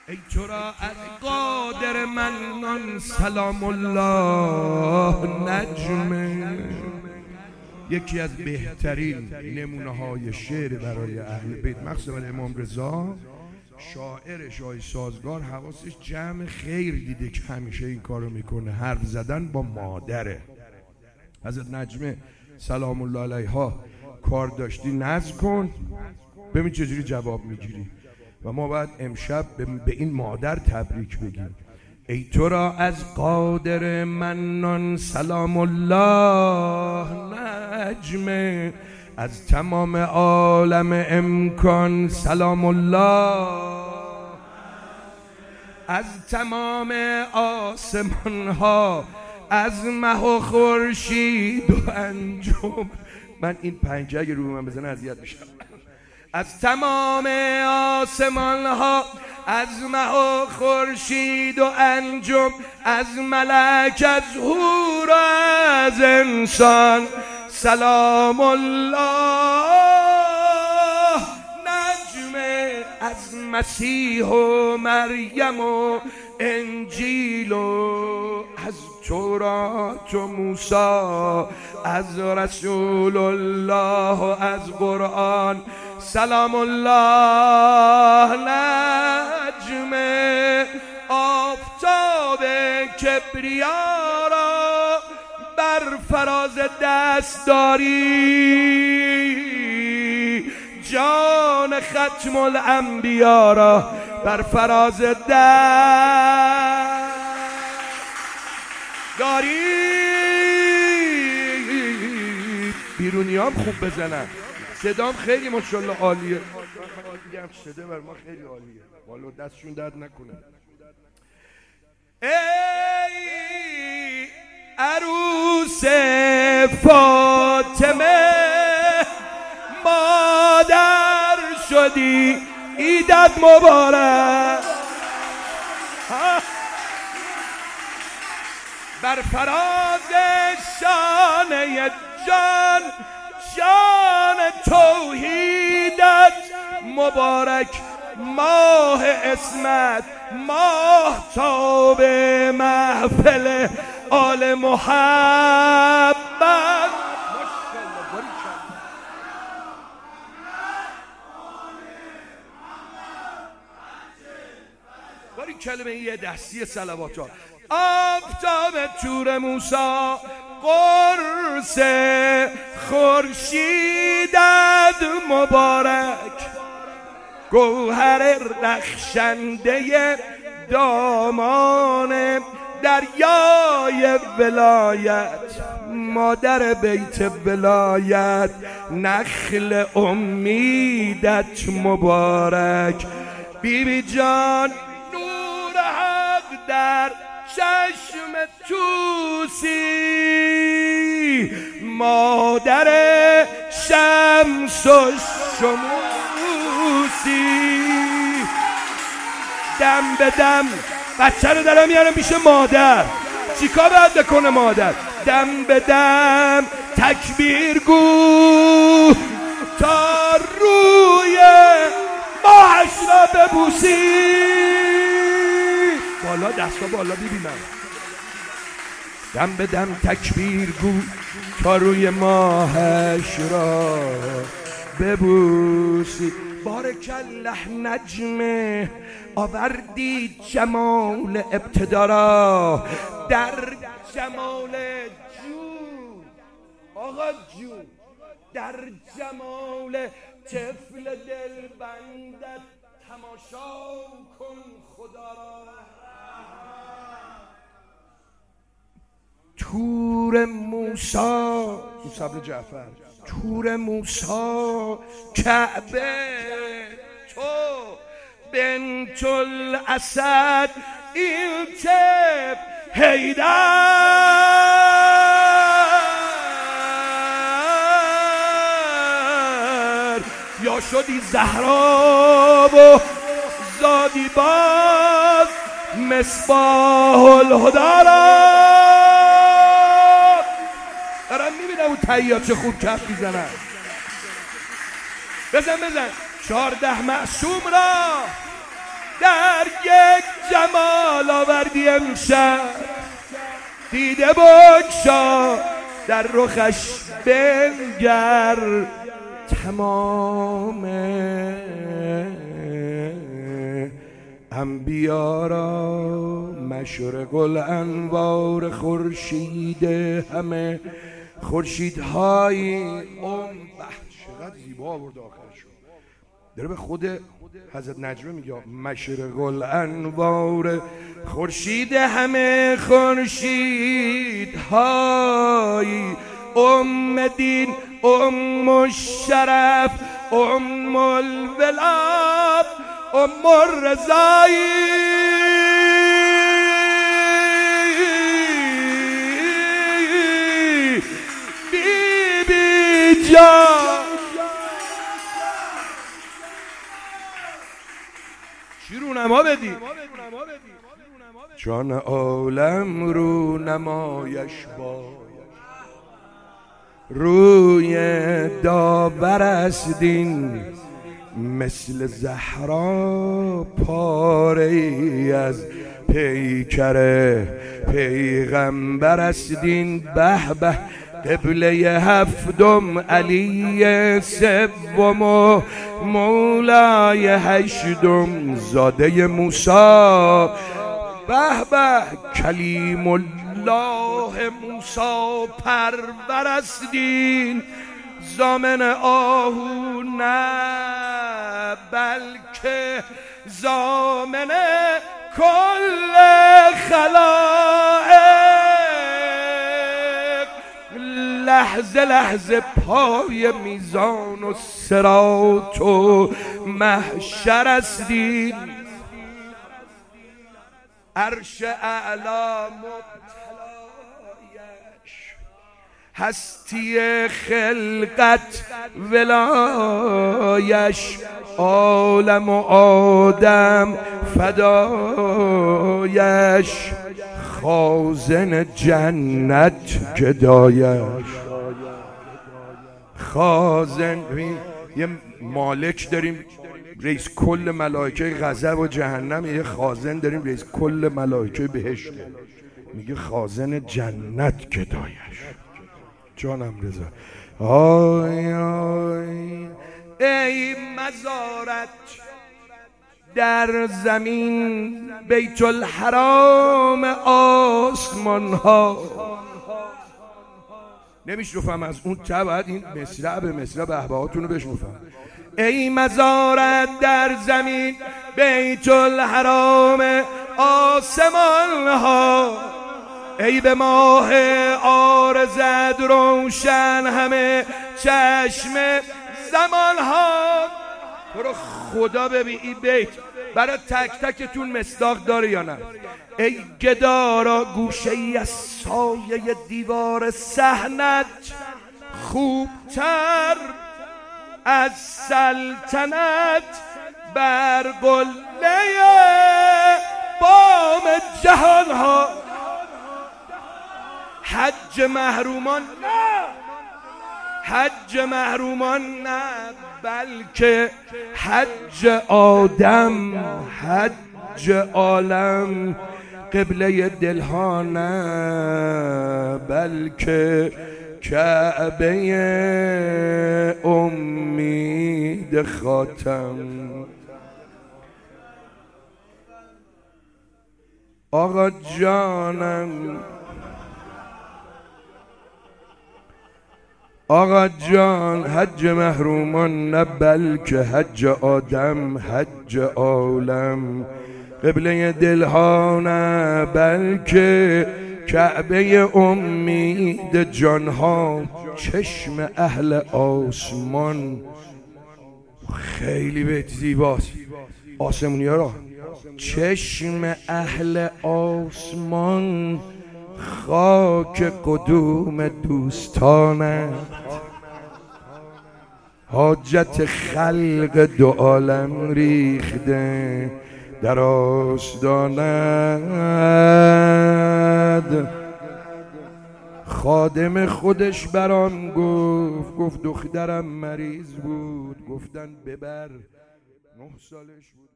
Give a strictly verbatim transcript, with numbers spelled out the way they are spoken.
ای تو را از قادر منان سلام الله نجمه. یکی از بهترین نمونه های شعر برای اهل بیت مخصوصا امام رضا، شاعر شاه سازگار حواسش جمع خیر دیده که همیشه این کارو میکنه، حرف زدن با مادره. حضرت نجمه سلام الله علیها کار داشتی نظم کن ببین چجوری جواب میگیری. و ما باید امشب به این مادر تبریک بگیم. ای تو را از قادر منان سلام الله نجمه، از تمام عالم امکان سلام الله، از تمام آسمان ها، از مه و خورشید و انجم. من این پنجه اگه رو من بزنه اذیت میشم. از تمام آسمان ها، از مه و خورشید و انجم، از ملک، از حور و از انسان سلام الله نجمه، از مسیح و مریم و انجیل و از تورات و موسی، از رسول الله و از قرآن سلام الله نجمه. آفتاب کبریا را بر فراز دست داری، جان ختم الانبیا را بر فراز دست داری. بیرونی هم خوب بزنن، صدام خیلی ماشاءالله عالیه. من دیگم صدا بر ما خیلی عالیه، والله دستشون درد نکنه. ای عروس فاطمه مادر شدی عیدت مبارک، بر فراز شانه جان جان توحیدت مبارک. ماه اسمت ماه تاب محفل آل محمد. باری کلمه یه دستی صلوات ها. آفتاب تور موسی، قرص خورشیدت مبارک، گوهر رخشنده دامان دریای ولایت، مادر بیت ولایت، نخل امیدت مبارک. بی بی جان نور حق در چشم توسی، مادر شمس و شموسی. دم به دم بچه رو دارم میارم پیش مادر، چیکار باید بکنه مادر؟ دم به دم تکبیر گو تا روی ماهش را ببوسی. بالا دستا بالا ببینم. دم به دم تکبیر گو تا روی ماهش را ببوسی. بارک الله نجمه، آوردی جمال ابتدا را در جمال جون. آقا جون در جمال طفل دل بندت تماشا کن خدا را. تور موسی، موسی بن جعفر، تور موسی، کعبه تو بنت الاسد، این تب حیدر، یا شدی زهرا و زادی باز مصباح الهدی را. دارم میبینم اون تحیات چه خوب کف میزنن. بزن بزن چهارده معصوم را در جمال آوردی امشب، دیده بگشا در رخش بنگر، تمام انبیا را مشرق الانوار خورشید همه خورشیدهای اون. چقدر زیبا آورد آخرشو، داره به خود حضرت نجمه میگه مشرق الانوار خورشید همه خورشیدهای ام دین ام الشرف ام الولاد ام الرضایی، بی بی جان. چی رونما بدی؟ جان عالم رو نمایش با روی داور است دین، مثل زهرا پاره از پیکر پیغمبر است دین. به به قبله هفتم علی سوم مولای هشتم زاده موسی. به به کلیم الله موسی پرور است دین، زامن آهو نه بلکه زامن کل خلائق. لحظه لحظه پای میزان و صراط و محشر است دین، عرش اعلی مبتلایش هستی خلقت ولایش، عالم و آدم فدایش، خازن جنت گدایش. خازن یه مالک داریم رئیس کل ملائکه غضب و جهنم، یه خازن داریم رئیس کل ملائکه بهشت، میگه خازن جنت گدایش. جانم رضا آی آی ای مزارت در زمین، بیت الحرام آسمان ها. نمیشنفم از اون تبعد این مصرع به مصرع بهبهاتون رو بشنفم. ای مزارت در زمین، بیت الحرام آسمان ها، ای به ماه عارضت روشن همه چشم زمان ها. تو رو خدا ببین این بیت برای تک تکتون مصداق داره یا نه؟ ای گدارا گوشه ای از سایه دیوار صحنت، خوبتر از سلطنت بر قله بام جهان ها. حج محرومان نه، حج محرومان نه، بلکه حج آدم، حج عالم. قبله دلها نه، بلکه کعبه امید خاتم. آقا جانم، آقا جان، حج محرومان نه بلکه حج آدم، حج عالم. قبله دلها نه بلکه کعبه امید جانها. چشم اهل آسمان خیلی بیت زیباست. آسمونی ها را چشم اهل آسمان خاک قدوم دوستانت. حاجت خلق دو عالم ریخته در آستانت. خادم خودش برام گفت، گفت دخترم مریض بود، گفتن ببر، نه سالش بود.